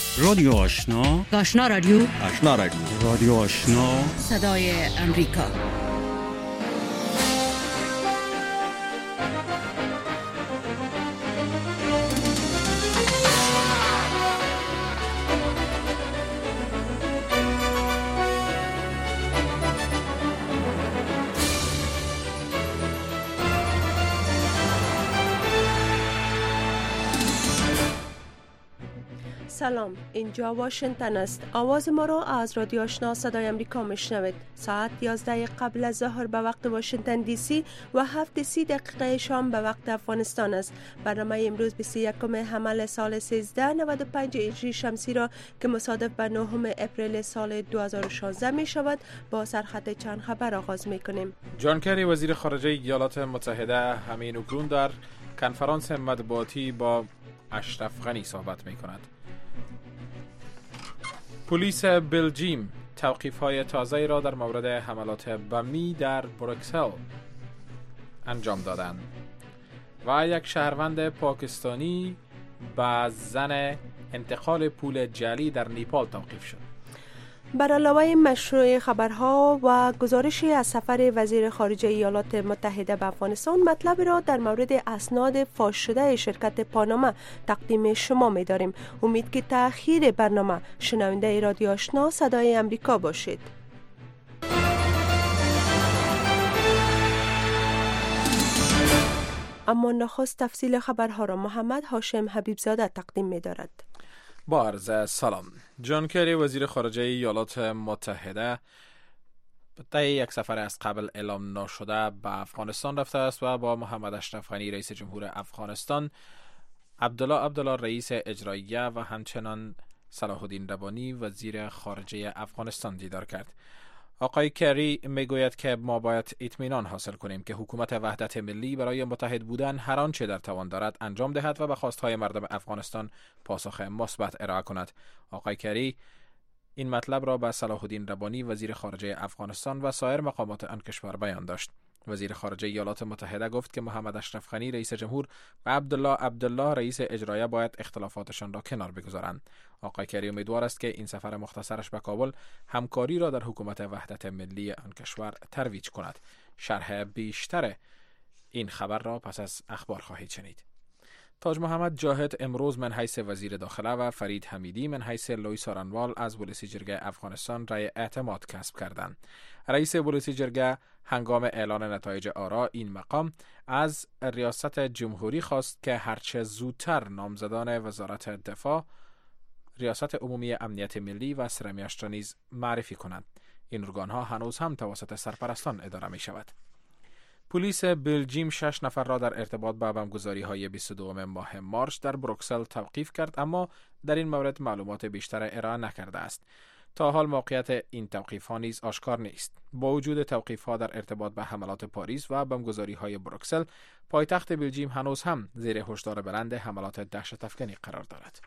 رادیو آشنا، آشنا رادیو، آشنا رادیو، رادیو آشنا، صدای امریکا. سلام، اینجا واشنگتن است. آواز ما را از رادیو آشنا صدای امریکا میشنوید. ساعت 11 قبل از ظهر به وقت واشنگتن دی سی و 7:30 شام به وقت افغانستان است. برنامه امروز 21 حمل سال 1395 هجری شمسی را که مصادف به 9 اپریل سال 2016 می شود با سرخط چند خبر آغاز می کنیم. جان کری وزیر خارجه ایالات متحده همین اکنون در کنفرانس مطبوعاتی با اشرف غنی صحبت می کند. پلیس بلژیم توقیف‌های تازه‌ای را در مورد حملات بمی در بروکسل انجام دادند و یک شهروند پاکستانی با زن انتقال پول جعلی در نیپال توقیف شد. بر علاوه مشروع خبرها و گزارشی از سفر وزیر خارجه ایالات متحده به افغانستان، مطلب را در مورد اسناد فاش شده شرکت پاناما تقدیم شما می داریم. امید که تأخیر برنامه شنونده رادیو آشنا صدای امریکا باشید. اما نخست تفصیل خبرها را محمد هاشم حبیبزاده تقدیم می دارد. با عرض سلام. جان کری وزیر خارجه ایالات متحده طی یک سفر از قبل اعلام نشده به افغانستان رفته است و با محمد اشرف غنی رئیس جمهور افغانستان، عبدالله رئیس اجراییه و همچنان صلاح الدین ربانی وزیر خارجه افغانستان دیدار کرد. آقای کری میگوید که ما باید اطمینان حاصل کنیم که حکومت وحدت ملی برای متحد بودن هر آنچه در توان دارد انجام دهد و به خواستهای مردم افغانستان پاسخ مثبت ارائه کند. آقای کری این مطلب را به صلاح الدین ربانی وزیر خارجه افغانستان و سایر مقامات آن کشور بیان داشت. وزیر خارجه ایالات متحده گفت که محمد اشرف غنی رئیس جمهور و عبدالله رئیس اجراییه باید اختلافاتشان را کنار بگذارند. آقای کری امیدوار است که این سفر مختصرش به کابل همکاری را در حکومت وحدت ملی آن کشور ترویج کند. شرح بیشتر این خبر را پس از اخبار خواهید شنید. تاج محمد جاهد امروز من حیث وزیر داخله و فرید حمیدی من حیث لوی سارنوال از بولیس جرگه افغانستان رای اعتماد کسب کردند. رئیس بولیس جرگه هنگام اعلان نتایج آرا این مقام از ریاست جمهوری خواست که هرچه زودتر نامزدان وزارت دفاع، ریاست عمومی امنیت ملی و سرمیشت را نیز معرفی کنند. این ارگانها هنوز هم توسط سرپرستان اداره می شود. پلیس بلژیم 6 نفر را در ارتباط با بمبگذاری‌های 22 ماه مارس در بروکسل توقیف کرد، اما در این مورد معلومات بیشتر ارائه نکرده است. تا حال موقعیت این توقیف‌ها نیز آشکار نیست. با وجود توقیف‌ها در ارتباط با حملات پاریس و بمبگذاری‌های بروکسل، پایتخت بلژیم هنوز هم زیر هشدار بلند حملات دهشت‌افکنی قرار دارد.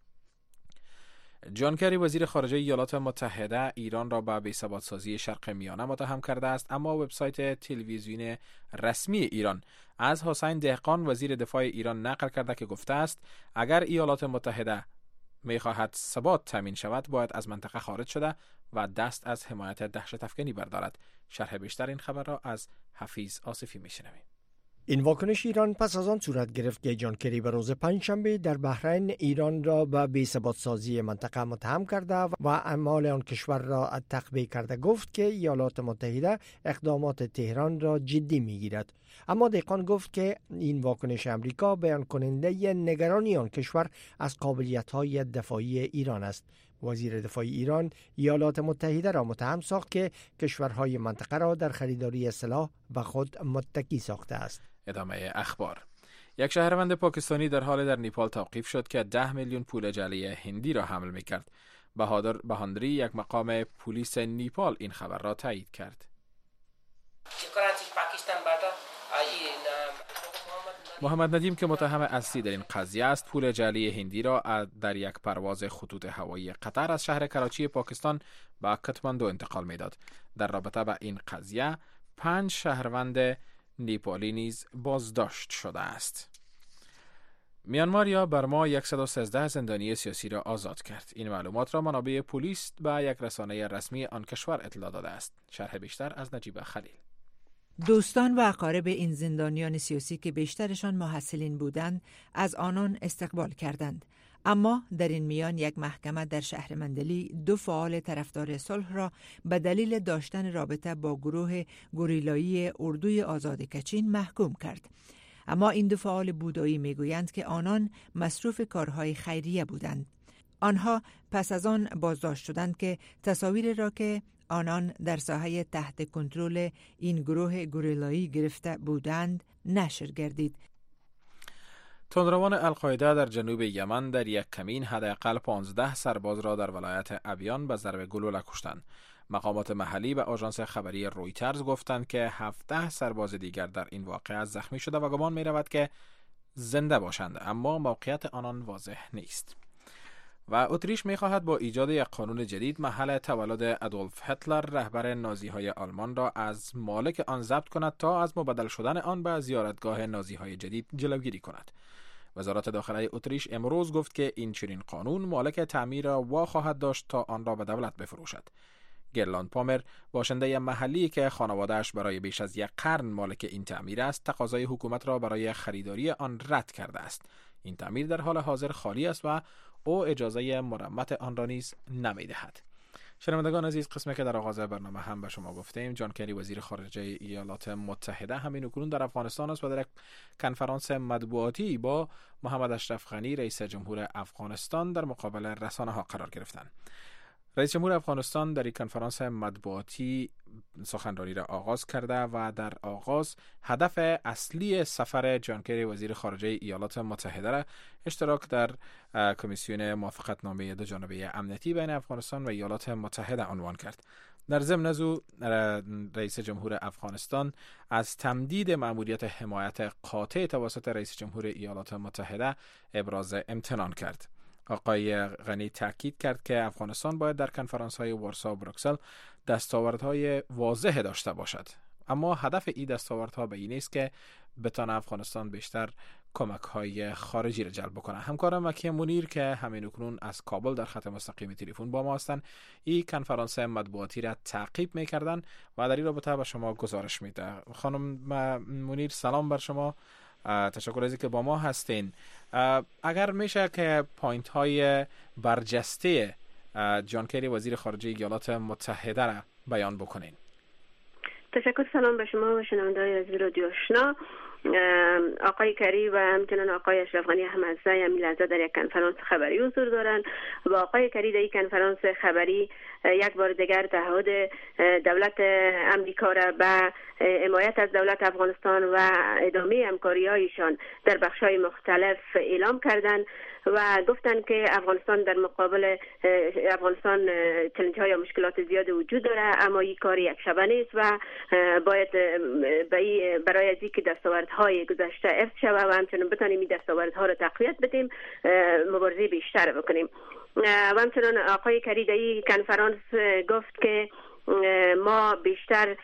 جان کری وزیر خارجه ایالات متحده ایران را به بی‌ثبات‌سازی شرق میانه متهم کرده است، اما وبسایت تلویزیون رسمی ایران از حسین دهقان وزیر دفاع ایران نقل کرده که گفته است اگر ایالات متحده می‌خواهد ثبات تامین شود باید از منطقه خارج شده و دست از حمایت دهشت‌افکنی بردارد. شرح بیشتر این خبر را از حفیظ آصفی می‌شنویم. این واکنش ایران پس از آن صورت گرفت که جان کری به روز پنجشنبه در بحرین ایران را به بی‌ثبات‌سازی منطقه متهم کرده و اعمال آن کشور را تخبیه کرده. گفت که ایالات متحده اقدامات تهران را جدی می‌گیرد. اما دهقان گفت که این واکنش امریکا بیان کننده نگرانی آن کشور از قابلیت‌های دفاعی ایران است. وزیر دفاع ایران ایالات متحده را متهم ساخت که کشورهای منطقه را در خریداری سلاح به خود متکی ساخته است. ادامه اخبار. یک شهروند پاکستانی در حال در نیپال توقیف شد که 10 میلیون پول جعلی هندی را حمل می‌کرد. بهادر بهاندری، یک مقام پلیس نیپال، این خبر را تایید کرد. محمد ندیم که متهم اصلی در این قضیه است، پول جعلی هندی را در یک پرواز خطوط هوایی قطر از شهر کراچی پاکستان به کاتماندو انتقال می‌داد. در رابطه با این قضیه 5 شهروند نیپالی نیز بازداشت شده است. میانمار یا برما 113 زندانی سیاسی را آزاد کرد. این معلومات را منابع پلیس و یک رسانه رسمی آن کشور اطلاع داده است. شرح بیشتر از نجیب خلیل. دوستان و اقارب این زندانیان سیاسی که بیشترشان محصلین بودند از آنان استقبال کردند. اما در این میان یک محکمه در شهر مندلی 2 فعال طرفدار صلح را به دلیل داشتن رابطه با گروه گوریلایی اردوی آزاد کچین محکوم کرد. اما این 2 فعال بودایی میگویند که آنان مصروف کارهای خیریه بودند. آنها پس از آن بازداشت شدند که تصاویر را که آنان در ساحه تحت کنترل این گروه گوریلایی گرفته بودند نشر گردید. تندروان القاعده در جنوب یمن در یک کمین حداقل 15 سرباز را در ولایت ابیان به ضرب گلوله کشتند. مقامات محلی به آژانس خبری رویترز گفتند که 17 سرباز دیگر در این واقعه زخمی شده و گمان می رود که زنده باشند، اما موقعیت آنان واضح نیست. و اتریش می خواهد با ایجاد یک قانون جدید محل تولد ادولف هیتلر رهبر نازی های آلمان را از مالک آن ضبط کند تا از مبدل شدن آن به زیارتگاه نازی های جدید جلوگیری کند. وزارت داخلی اتریش امروز گفت که این چنین قانون مالک تعمیر را وا خواهد داشت تا آن را به دولت بفروشد. گرلاند پامر، باشنده محلی که خانواده‌اش برای بیش از 1 قرن مالک این تعمیر است، تقاضای حکومت را برای خریداری آن رد کرده است. این تعمیر در حال حاضر خالی است و او اجازه مرمت آن را نیز نمی‌دهد. شنوندگان عزیز، قسمی که در آغاز برنامه هم به شما گفتیم، جان کری وزیر خارجه ایالات متحده همین اکنون در افغانستان است و در یک کنفرانس مطبوعاتی با محمد اشرف غنی رئیس جمهور افغانستان در مقابل رسانه‌ها قرار گرفتند. رئیس جمهور افغانستان در این کنفرانس مطبوعاتی سخنرانی را آغاز کرده و در آغاز هدف اصلی سفر جان کری وزیر خارجه ایالات متحده را اشتراک در کمیسیون موافقتنامه دوجانبه امنیتی بین افغانستان و ایالات متحده عنوان کرد. در ضمن از او رئیس جمهور افغانستان از تمدید مأموریت حمایت قاطع توسط رئیس جمهور ایالات متحده ابراز امتنان کرد. آقای غنی تاکید کرد که افغانستان باید در کنفرانس‌های وارسا و بروکسل دستاوردهای واضح داشته باشد، اما هدف این دستاوردها به این است که بتانه افغانستان بیشتر کمک‌های خارجی را جلب بکنه. همکارم مکی منیر که همین اکنون از کابل در خط مستقیم تلفن با ما هستند، این کنفرانس مطبوعاتی را تعقیب می‌کردند و در این رابطه به شما گزارش میده. خانم منیر، سلام بر شما. تشکر از اینکه با ما هستین. اگر میشه که پوینت های برجسته جان کری وزیر خارجه ایالات متحده را بیان بکنین. تشکر. سلام به شما و شنونده‌های عزیز رادیو آشنا. آقای کری و همچنان آقای اشرف غنی هم از همین لحظه در یک کنفرانس خبری حضور دارند و آقای کری در این کنفرانس خبری یک بار دیگر تعهد دولت امریکا را به حمایت از دولت افغانستان و ادامه همکاری‌هایشان در بخش‌های مختلف اعلام کردند و گفتند که افغانستان در مقابل افغانستان چالش‌های یا مشکلات زیاد وجود داره، اما این کار یک شبه نیست و باید برای از اینکه دستاوردهای گذشته حفظ شود و همچنان بتانیم این دستاوردها را تقویت بدیم مبارزه بیشتر بکنیم. و همچنان آقای کری در این کنفرانس گفت که ما بیشتر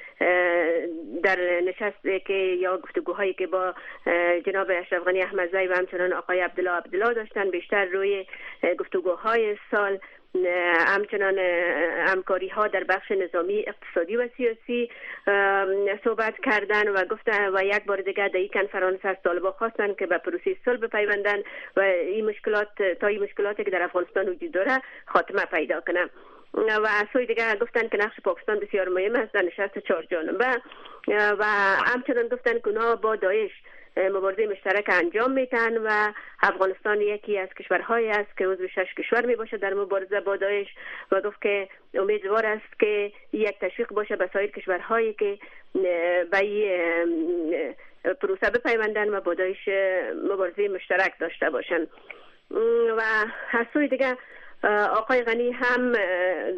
در نشست که یا گفتگوهایی که با جناب اشرف غنی احمدزی و همچنان آقای عبدالله داشتن، بیشتر روی گفتگوهای سال همچنان همکاری ها در بخش نظامی، اقتصادی و سیاسی صحبت کردن و گفتن و یک بار دیگه در این کنفرانس از طالبان خواستن که به پروسه صلح بپیوندن و این مشکلاتی که در افغانستان وجود داره خاتمه پیدا کنه. و از سوی دیگه گفتن که نقش پاکستان بسیار مهم است در نشست 4 جانبه و همچنان گفتن که اونا با داعش مبارزه مشترک انجام میتن و افغانستان یکی از کشورهایی است که عضو 6 کشور می باشه در مبارزه با داعش و گفت که امیدوار است که یک تشویق باشه به سایر کشورهایی که به این پروسه بپیوندن و با داعش مبارزه مشترک داشته باشن. و از سوی دیگه آقای غنی هم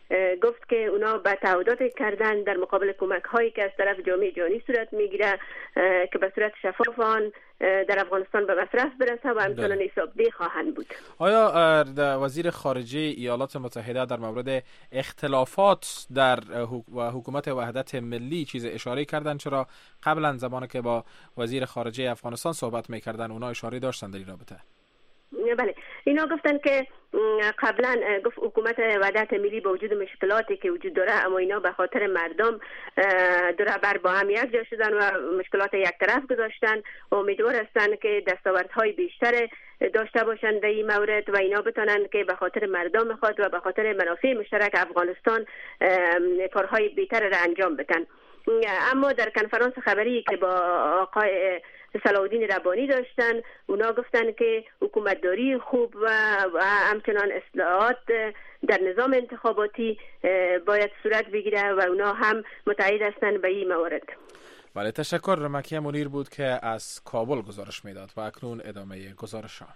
گفت که اونا به تعهدات کردن در مقابل کمک هایی که از طرف جامعه جهانی صورت میگیره که به صورت شفاف آن در افغانستان به مصرف برسه و همچنان حسابدهی خواهند بود. آیا وزیر خارجه ایالات متحده در مورد اختلافات در حکومت وحدت ملی چیز اشاره کردن؟ چرا قبلا زمانی که با وزیر خارجه افغانستان صحبت میکردن اونا اشاره داشتن در این رابطه؟ بله، اینا گفتن که قبلا گفت حکومت وحدت ملی با وجود مشکلاتی که وجود داره اما اینا به خاطر مردم دور بر با هم یک جا شدن و مشکلات یک طرف گذاشتن و امیدوار هستن که دستاوردهای بیشتر داشته باشند در این مورد و اینا بتونن که به خاطر مردم خود و به خاطر منافع مشترک افغانستان کارهای بهتر را انجام بدن. اما در کنفرانس خبری که با آقای صلاح‌الدین ربانی داشتن اونا گفتن که حکومتداری خوب و همچنان اصلاحات در نظام انتخاباتی باید صورت بگیره و اونا هم متعهد هستند به این موارد. بله، تشکر. مکیه منیر بود که از کابل گزارش میداد و اکنون ادامه گزارش ها.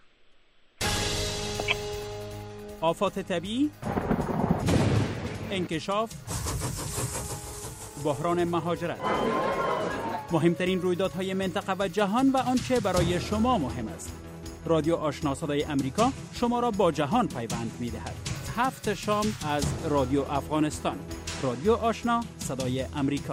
آفات طبیعی، انکشاف، بحران مهاجرت، مهمترین رویدادهای منطقه و جهان و آنچه برای شما مهم است. رادیو آشنا صدای امریکا شما را با جهان پیوند می‌دهد. 7 شام از رادیو افغانستان. رادیو آشنا صدای امریکا.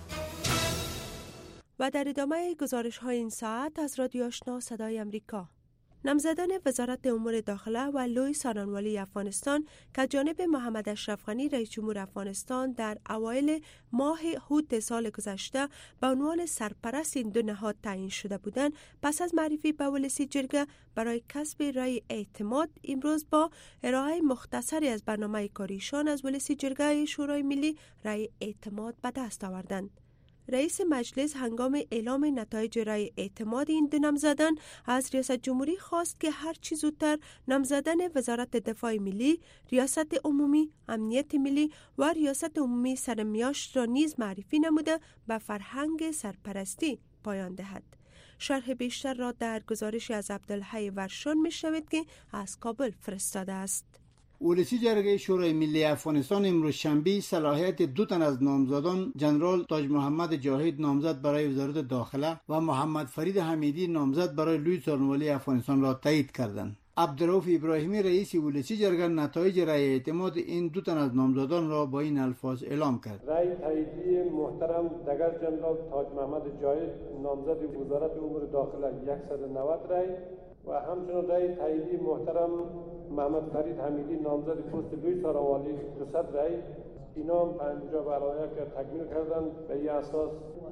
و در ادامه گزارش‌های این ساعت از رادیو آشنا صدای امریکا، نامزدان وزارت امور داخله و لوی سارنوالی افغانستان که جانب محمد اشرف غنی رئیس جمهور افغانستان در اوایل ماه هوت سال گذشته به عنوان سرپرست این دو نهاد تعیین شده بودند، پس از معرفی به ولسی جرگه برای کسب رای اعتماد امروز با ارائه مختصری از برنامه کاریشان از ولسی جرگه شورای ملی رای اعتماد به دست آوردند. رئیس مجلس هنگام اعلام نتایج رای اعتماد این دو نامزدان از ریاست جمهوری خواست که هر چه زودتر نامزدن وزارت دفاع ملی، ریاست عمومی، امنیت ملی و ریاست عمومی سرمیاشت را نیز معرفی نموده به فرهنگ سرپرستی پایان دهد. شرح بیشتر را در گزارشی از عبدالحی ورشان میشنوید که از کابل فرستاده است. ولسی جرگه شورای ملی افغانستان امروز شنبه صلاحیت 2 تن از نامزدان جنرال تاج محمد جاهد نامزد برای وزارت داخله و محمد فرید حمیدی نامزد برای لوی سارنوالی افغانستان را تایید کردند. عبدالرؤوف ابراهیمی رئیس ولسی جرگه نتایج رای اعتماد این 2 تن از نامزدان را با این الفاظ اعلام کرد. رای تاییدی محترم دگر جنرال تاج محمد جاهد نامزد وزارت امور داخله 190 رای و همچنین رای تاییدی محترم محمد فرید حمیدی نامزد پست لوی سارنوالی 200 رای. اینا هم 50 برای که تکمیل کردن. به این اساس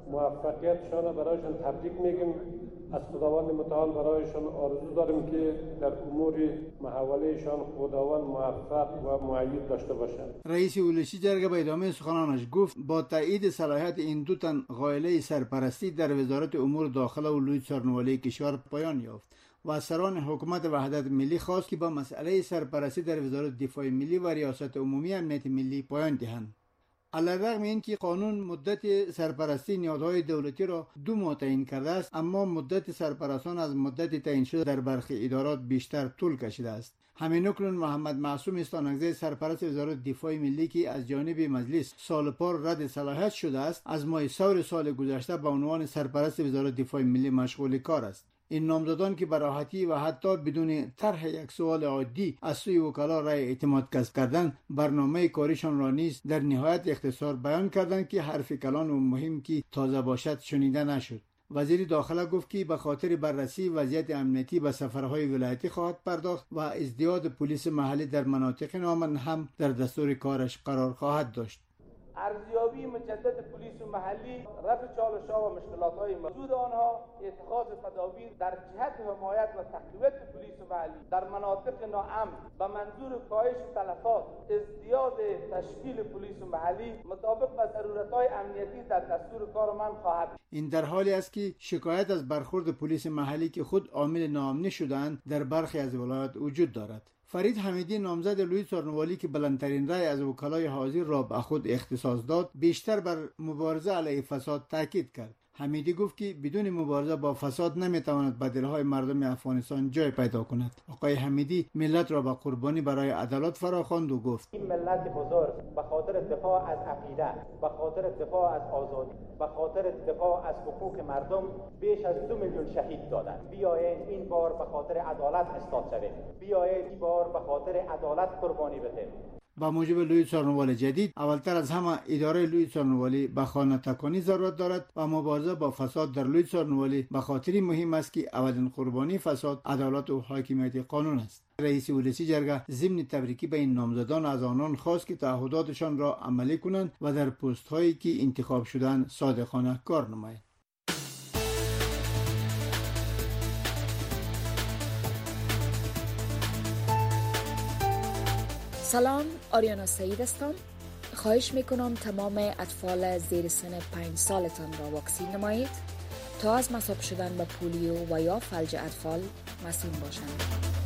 موفقیتشان برایشان تبریک میگیم. از خداوند متعال برایشان آرزو داریم که در امور محولهشان خداوند موفق و مؤید داشته باشند. رئیس ولسی جرگه به ادامه سخنانش گفت با تایید صلاحیت این 2 تن غایله سرپرستی در وزارت امور داخله و لوی سارنوالی کشور پایان یافت و سران حکومت وحدت ملی خواست که با مسئله سرپرستی در وزارت دفاع ملی و ریاست عمومی امنیت ملی پایان دهند. علیرغم اینکه قانون مدت سرپرستی نهادهای دولتی را 2 ماه تعیین کرده است، اما مدت سرپرستان از مدت تعیین شده در برخی ادارات بیشتر طول کشیده است. همین اکنون محمد معصوم استانکزی سرپرست وزارت دفاع ملی که از جانب مجلس سال پار رد صلاحیت شده است، از ماه ثور سال گذشته به عنوان سرپرست وزارت دفاع ملی مشغول کار است. این نامزدان که به راحتی و حتی بدون طرح یک سوال عادی از سوی وکلا رای اعتماد کسب کردند، برنامه کاریشان را نیز در نهایت اختصار بیان کردند که حرف کلان و مهم که تازه باشد شنیده نشد. وزیر داخله گفت که به خاطر بررسی وضعیت امنیتی به سفرهای ولایتی خواهد پرداخت و ازدیاد پلیس محلی در مناطق ناامن هم در دستور کارش قرار خواهد داشت. ارزیابی مجدد پلیس محلی، رفع چالش‌ها و مشکلات‌های موجود آنها، اتخاذ تدابیر در جهت حمایت و تقویت پلیس محلی در مناطق ناامن به منظور کاهش تلفات، ازدیاد تشکیل پلیس محلی مطابق با ضرورت‌های امنیتی در دستور کار من خواهد. این در حالی است که شکایت از برخورد پلیس محلی که خود عامل ناامنی شدند در برخی از ولایات وجود دارد. فرید حمیدی نامزد لوی سارنوالی که بلندترین رای از وکلای حاضر را به خود اختصاص داد، بیشتر بر مبارزه علیه فساد تاکید کرد. حمیدی گفت که بدون مبارزه با فساد نمیتواند به دلهای مردم افغانستان جای پیدا کند. آقای حمیدی ملت را به قربانی برای عدالت فراخواند و گفت این ملت بزرگ به خاطر دفاع از عقیده، به خاطر دفاع از آزادی، به خاطر دفاع از حقوق مردم بیش از 2 میلیون شهید دادند. بیایید این بار به خاطر عدالت استاد شویم. بیایید این بار به خاطر عدالت قربانی بدهیم. با موجب لوی څارنوال جدید، اولتر از همه اداره لوی څارنوالی به خانه تکانی ضرورت دارد و مبارزه با فساد در لوی څارنوالی به خاطر مهم است که اولین قربانی فساد عدالت و حاکمیت قانون است. رئیس ولسی جرگه ضمن تبریکی به این نامزدان از آنان خواست که تعهداتشان را عملی کنند و در پست هایی که انتخاب شدند صادقانه کار نمایند. سلام، آریانا سعید هستم. خواهش میکنم تمام اطفال زیر سن 5 سالتان را واکسین نمایید تا از مصاب شدن به پولیو و یا فلج اطفال مسئول باشند.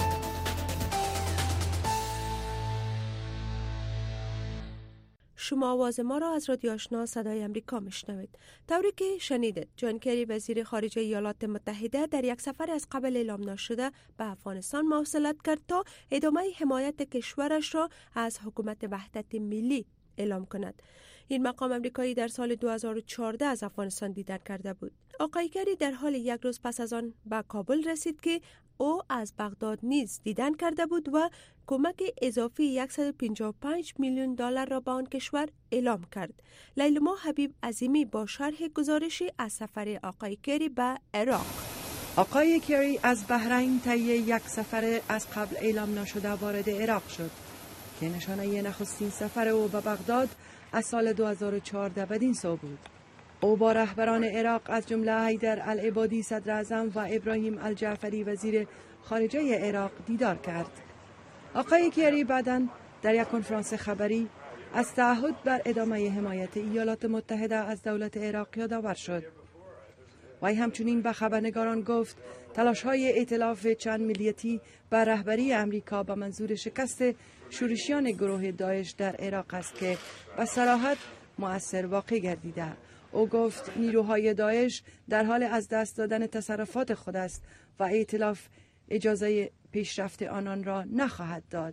شما آواز ما را از رادیو آشنا صدای امریکا میشنوید. طوری که شنیدید، جان کری وزیر خارجه ایالات متحده در یک سفر از قبل اعلام نشده به افغانستان مواصلت کرد تا ادامه حمایت کشورش را از حکومت وحدت ملی اعلام کند. این مقام امریکایی در سال 2014 از افغانستان دیدن کرده بود. آقای کری در حال یک روز پس از آن به کابل رسید که او از بغداد نیز دیدن کرده بود و کمک اضافی $155 میلیون را به آن کشور اعلام کرد. لیلما حبیب عظیمی با شرح گزارشی از سفر آقای کری به عراق. آقای کری از بحرین طی یک سفر از قبل اعلام نشده وارد عراق شد که نشانه نخستین سفر او به بغداد از سال 2014 بدین سو بود. او با رهبران عراق از جمله حیدر العبادی صدر اعظم و ابراهیم الجعفری وزیر خارجه عراق دیدار کرد. آقای کری بعداً در یک کنفرانس خبری از تعهد بر ادامه حمایت ایالات متحده از دولت عراق یادآور شد. وی همچنین به خبرنگاران گفت تلاش‌های ائتلاف چند ملیتی به رهبری امریکا به منظور شکست شورشیان گروه داعش در عراق است که به صراحت مؤثر واقع گردیده. او گفت نیروهای داعش در حال از دست دادن تصرفات خود است و ائتلاف اجازه پیشرفت آنان را نخواهد داد.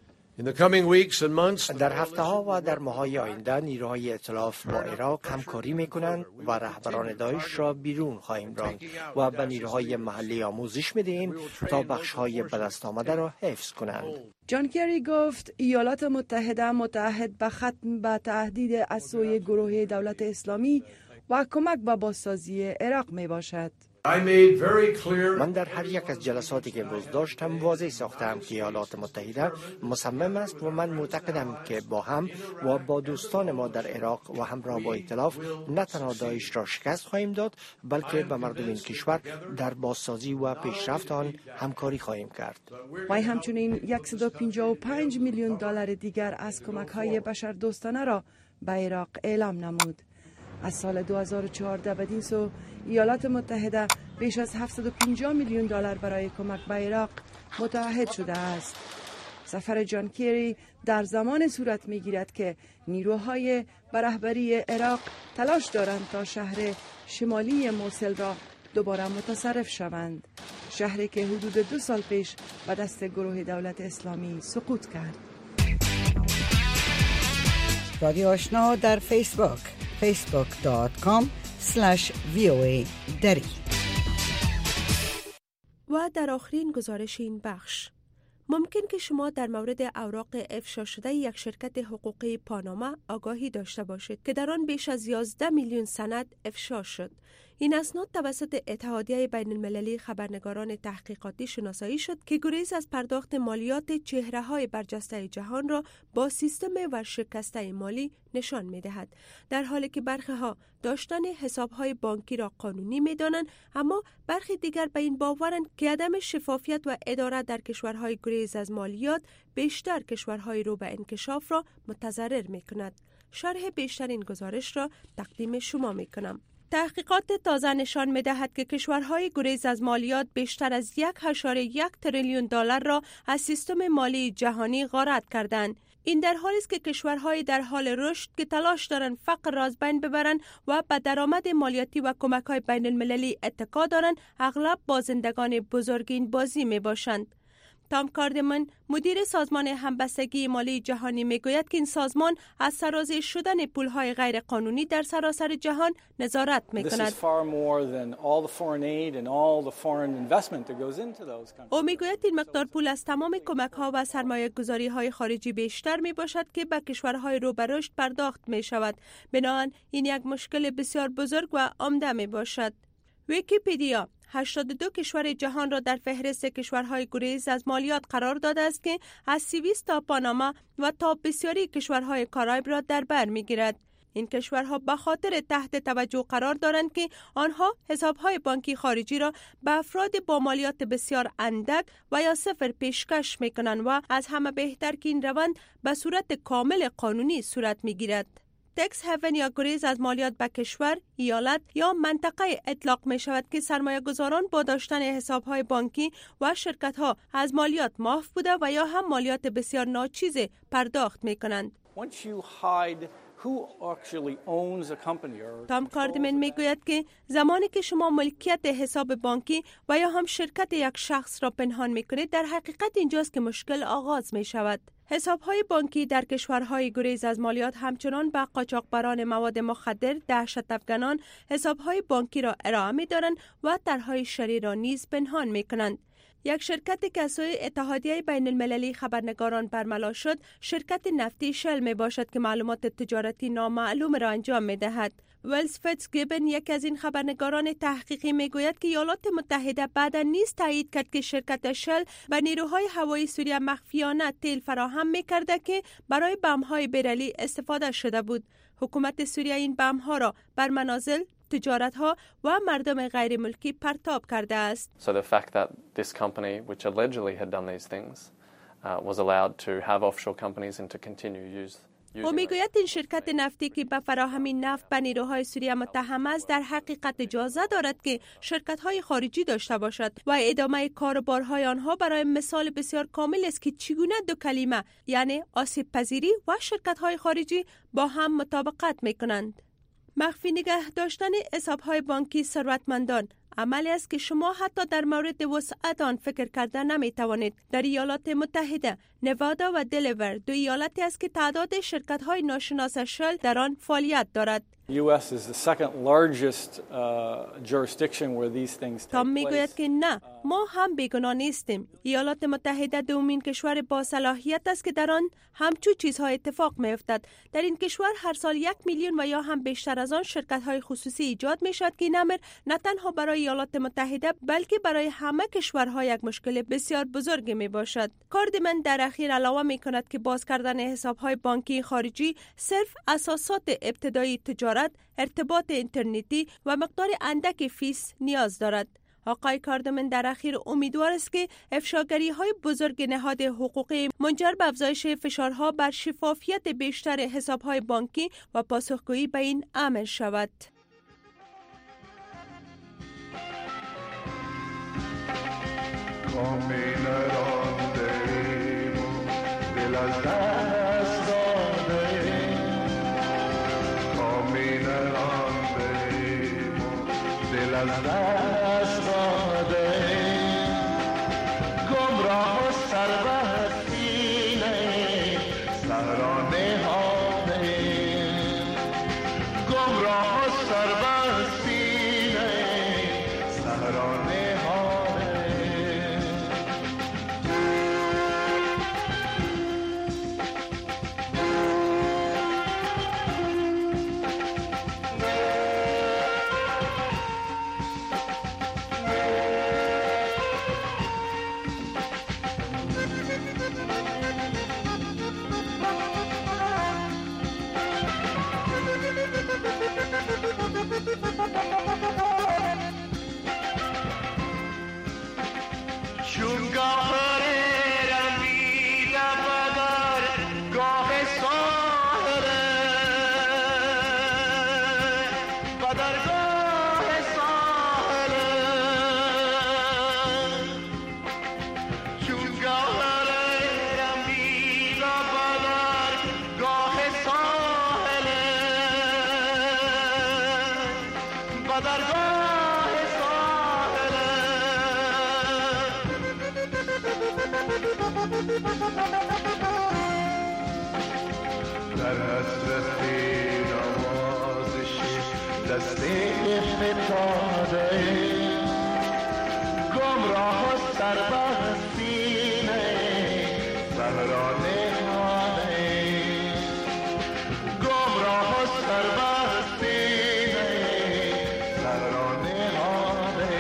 در هفته ها و در ماه‌های آینده نیروهای ائتلاف با عراق همکاری می‌کنند و رهبران داعش را بیرون خواهیم راند و به نیروهای محلی آموزش می‌دهیم تا بخش‌های به دست آمده را حفظ کنند. جان کری گفت ایالات متحده متعهد به ختم به تهدید از سوی گروه دولت اسلامی و کمک به بازسازی عراق می باشد. من در هر یک از جلساتی که امروز داشتم واضح ساختم که ایالات متحده مصمم است و من معتقدم که با هم و با دوستان ما در عراق و همراه با ائتلاف نه تنها داعش را شکست خواهیم داد بلکه به مردم این کشور در بازسازی و پیشرفت آن همکاری خواهیم کرد. وی همچنین $155 میلیون دیگر از کمک‌های بشردوستانه را به عراق اعلام نمود. از سال 2014 بدین سو ایالات متحده بیش از $750 میلیون برای کمک به عراق متعهد شده است. سفر جان کری در زمان صورت می‌گیرد که نیروهای به رهبری عراق تلاش دارند تا شهر شمالی موصل را دوباره متصرف شوند، شهری که حدود 2 سال پیش به دست گروه دولت اسلامی سقوط کرد. رادیو آشنا در فیسبوک facebook.com/VOA دری. و در آخرین گزارش این بخش، ممکن که شما در مورد اوراق افشا شده یک شرکت حقوقی پاناما آگاهی داشته باشید که در آن بیش از 11 میلیون سند افشا شد. این اسناد توسط اتحادیه بین المللی خبرنگاران تحقیقاتی شناسایی شد که گریز از پرداخت مالیات چهره‌های برجسته جهان را با سیستم ورشکسته مالی نشان می‌دهد، در حالی که برخی‌ها داشتن حساب‌های بانکی را قانونی می‌دانند، اما برخی دیگر به این باورند که عدم شفافیت و اداره در کشورهای گریز از مالیات بیشتر کشورهای رو به انکشاف را متضرر می‌کند. شرح بیشتر این گزارش را تقدیم شما می‌کنم. تحقیقات تازه نشان می‌دهد که کشورهای گریز از مالیات بیشتر از $1.1 تریلیون را از سیستم مالی جهانی غارت کردند. این در حالی است که کشورهای در حال رشد که تلاش دارند فقر را از بین ببرند و به درآمد مالیاتی و کمک‌های بین المللی اتکا دارند، اغلب بازندگان بزرگ این بازی می باشند. تام کاردمن، مدیر سازمان همبستگی مالی جهانی، میگوید که این سازمان از سرازیر شدن پولهای غیر قانونی در سراسر جهان نظارت میکند. او میگوید این مقدار پول از تمام کمک‌ها و سرمایه‌گذاری‌های خارجی بیشتر میباشد که به کشورهای رو به رشد پرداخت میشود. بنابراین این یک مشکل بسیار بزرگ و عمده میباشد. ویکی‌پدیا 82 کشور جهان را در فهرست کشورهای گریز از مالیات قرار داده است که از سوئیس تا پاناما و تا بسیاری کشورهای کارائیب را در بر میگیرد. این کشورها به خاطر تحت توجه قرار دارند که آنها حسابهای بانکی خارجی را به افراد با مالیات بسیار اندک و یا صفر پیشکش میکنند و از همه بهتر که این روند به صورت کامل قانونی صورت میگیرد. تکس هیون یا گریز از مالیات به کشور، ایالت یا منطقه اطلاق می شود که سرمایه گذاران با داشتن حسابهای بانکی و شرکت ها از مالیات معاف بوده و یا هم مالیات بسیار ناچیز پرداخت می کنند. تام کاردمن میگوید که زمانی که شما ملکیت حساب بانکی و یا هم شرکت یک شخص را پنهان میکنید، در حقیقت اینجاست که مشکل آغاز می شود. حسابهای بانکی در کشورهای گریز از مالیات همچنان به قاچاقبران مواد مخدر، دهشت افکنان حسابهای بانکی را ارائه می‌دارند و طرحهای شری را نیز پنهان می‌کنند. یک شرکتی که از سوی اتحادیه بین المللی خبرنگاران برملا شد، شرکت نفتی شل می باشد که معلومات تجارتی نامعلوم را انجام می دهد. ولز فیتزگیبن، یک از این خبرنگاران تحقیقی، می گوید که ایالات متحده بعدا نیز تایید کرد که شرکت شل به نیروهای هوایی سوریه مخفیانه تیل فراهم می کرده که برای بم‌های بیرلی استفاده شده بود. حکومت سوریه این بم‌ها را بر منازل، تجارت‌ها و مردم غیر ملکی پرتاب کرده است. So the fact that this company which allegedly had done these things was allowed to have offshore companies and to continue using او میگوید این شرکت نفتی که به فراهمی نفت به نیروهای سوریه متهم است در حقیقت اجازه دارد که شرکت‌های خارجی داشته باشد و ادامه کاروبارهای آنها برای مثال بسیار کامل است که چگونه دو کلمه یعنی آسیب پذیری و شرکت‌های خارجی با هم مطابقت می‌کنند. مخفی نگه داشتن حساب‌های بانکی ثروتمندان عملی است که شما حتی در مورد وسعت آن فکر کرده نمی توانید. در ایالات متحده، نوادا و دلور دو ایالتی است که تعداد شرکت‌های ناشناس شل در آن فعالیت دارد. تام میگوید که نه، ما هم بیگناه نیستیم. ایالات متحده دومین کشور با صلاحیت است که در آن همچون چیزها اتفاق می‌افتد. در این کشور هر سال 1 میلیون و یا هم بیشتر از آن شرکت‌های خصوصی ایجاد می‌شود که این امر نه تنها برای ایالات متحده بلکه برای همه کشورها یک مشکل بسیار بزرگ میباشد. کاردمن در اخیر علاوه می‌کند که باز کردن حساب‌های بانکی خارجی صرف اساسات ابتدایی تجارت، ارتباط اینترنتی و مقدار اندک فیس نیاز دارد. آقای کاردمن در اخیر امیدوار است که افشاگری‌های بزرگ نهاد حقوقی منجر به افزایش فشارها بر شفافیت بیشتر حساب‌های بانکی و پاسخگویی به این امر شود. در حسرت نوازش دست فتاده گمراه و سربستینه سهرانه هاده گمراه و سربستینه سهرانه هاده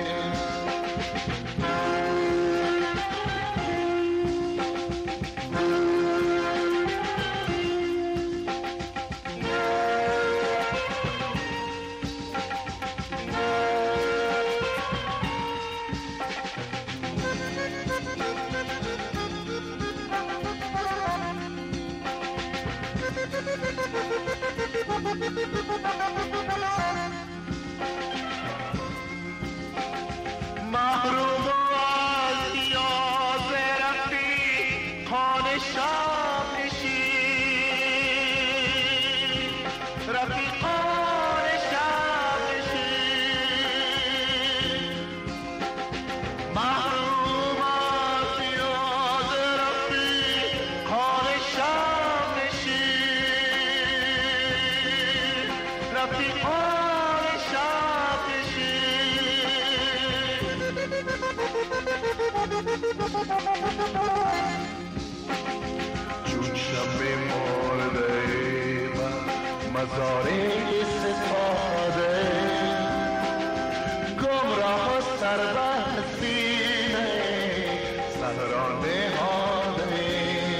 محروم از نیاز رفیقان شب نشین رفیقان شب نشین محروم از نیاز رفیقان شب نشین رفیقان شب چون شب مرده مزاره ستاده گمراه و سربستینه سهرانه هاده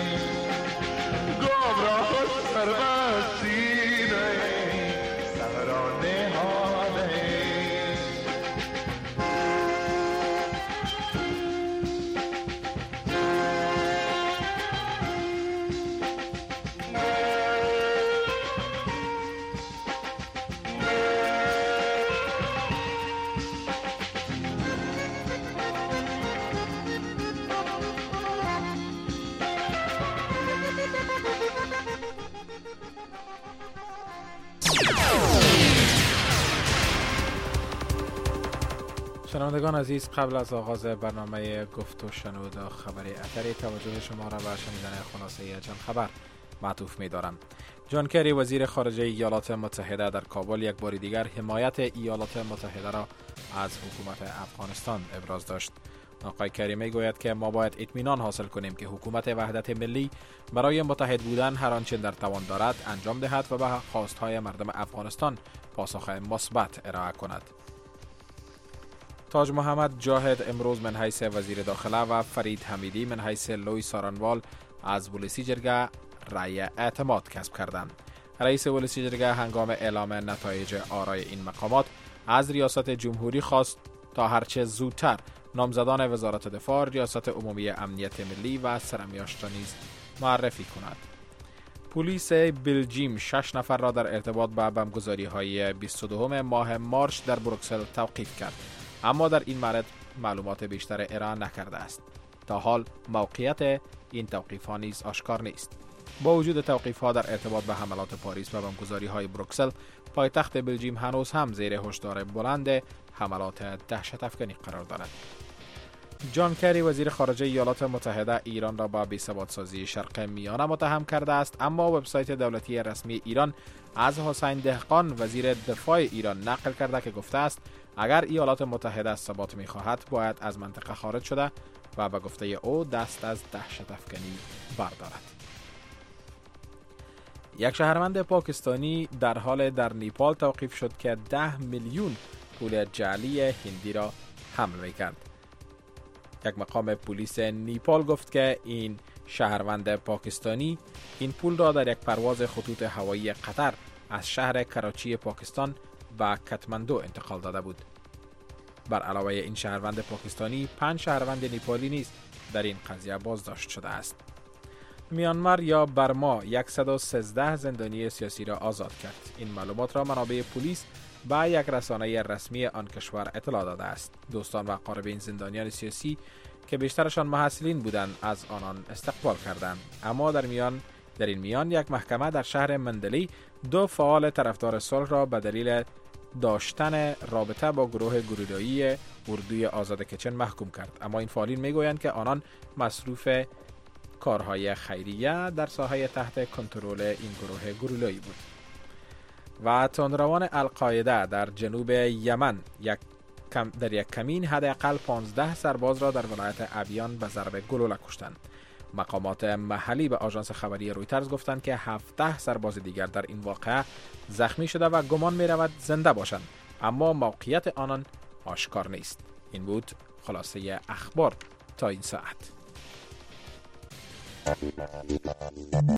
گمراه و سربستینه سهرانه هاده شنوندگان عزیز، قبل از آغاز برنامه گفت و شنود خبری اتری توجه شما را به شنیدن خلاصه چند خبر معطوف می دارم. جان کری وزیر خارجه ایالات متحده در کابل یک بار دیگر حمایت ایالات متحده را از حکومت افغانستان ابراز داشت. آقای کری می گوید که ما باید اطمینان حاصل کنیم که حکومت وحدت ملی برای متحد بودن هر آنچه در توان دارد انجام دهد و به خواستهای مردم افغانستان پاسخ مثبت ارائه کند. تاج محمد جاهد امروز من حیث وزیر داخله و فرید حمیدی من حیث لوی سارنوال از ولسی جرگه رأی اعتماد کسب کردند. رئیس ولسی جرگه هنگام اعلام نتایج آرای این مقامات از ریاست جمهوری خواست تا هرچه زودتر نامزدان وزارت دفاع، ریاست عمومی امنیت ملی و سرمیاشت را نیز معرفی کند. پلیس بلژیم 6 نفر را در ارتباط با بمبگذاری‌های 22 ماه مارچ در بروکسل توقیف کرد، اما در این مورد معلومات بیشتر ارائه نکرده است. تا حال موقعیت این توقیف‌ها نیز آشکار نیست. با وجود توقیف‌ها در ارتباط به حملات پاریس و بمبگذاری‌های بروکسل، پایتخت بلژیم هنوز هم زیر هشدار بلند حملات دهشت‌افکنی قرار دارد. جان کری وزیر خارجه ایالات متحده ایران را با بی‌ثبات‌سازی شرق میانه متهم کرده است، اما وبسایت دولتی رسمی ایران از حسین دهقان وزیر دفاع ایران نقل کرده که گفته است اگر ایالات متحده ثبات می‌خواهد باید از منطقه خارج شده و به گفته او دست از دهشت‌افکنی بردارد. یک شهروند پاکستانی در حال در نیپال توقیف شد که 10 میلیون پول جعلی هندی را حمل می‌کرد. یک مقام پلیس نیپال گفت که این شهروند پاکستانی این پول را در یک پرواز خطوط هوایی قطر از شهر کراچی پاکستان به کاتماندو انتقال داده بود. بر علاوه این شهروند پاکستانی 5 شهروند نیپالی نیز در این قضیه بازداشت شده است. میانمار یا برما 113 زندانی سیاسی را آزاد کرد. این معلومات را منابع پلیس به یک رسانه رسمی آن کشور اطلاع داده است. دوستان و اقارب زندانیان سیاسی که بیشترشان محصلین بودند از آنان استقبال کردند، اما در این میان یک محکمه در شهر مندلی 2 فعال طرفدار صلح را به دلیل داشتن رابطه با گروه گروهایی اردوی آزاد کچن محکوم کرد، اما این فعالین میگویند که آنان مصروف کارهای خیریه در ساحه تحت کنترل این گروه گوریلایی بود. و تندروان القاعده در جنوب یمن در یک کمین حداقل 15 سرباز را در ولایت ابیان به ضرب گلوله کشتند. مقامات محلی به آژانس خبری رویترز گفتند که 17 سرباز دیگر در این واقعه زخمی شده و گمان می رود زنده باشند، اما موقعیت آنان آشکار نیست. این بود خلاصه اخبار تا این ساعت.